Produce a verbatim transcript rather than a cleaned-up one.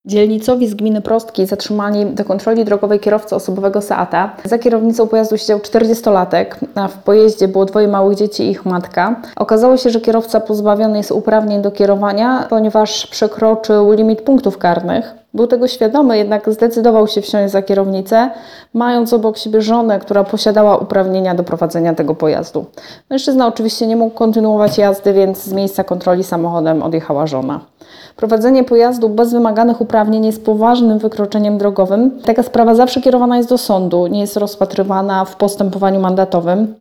Dzielnicowi z gminy Prostki zatrzymali do kontroli drogowej kierowcę osobowego Seata. Za kierownicą pojazdu siedział czterdziestolatek, a w pojeździe było dwoje małych dzieci i ich matka. Okazało się, że kierowca pozbawiony jest uprawnień do kierowania, ponieważ przekroczył limit punktów karnych. Był tego świadomy, jednak zdecydował się wsiąść za kierownicę, mając obok siebie żonę, która posiadała uprawnienia do prowadzenia tego pojazdu. Mężczyzna oczywiście nie mógł kontynuować jazdy, więc z miejsca kontroli samochodem odjechała żona. Prowadzenie pojazdu bez wymaganych uprawnień jest poważnym wykroczeniem drogowym. Taka sprawa zawsze kierowana jest do sądu, nie jest rozpatrywana w postępowaniu mandatowym.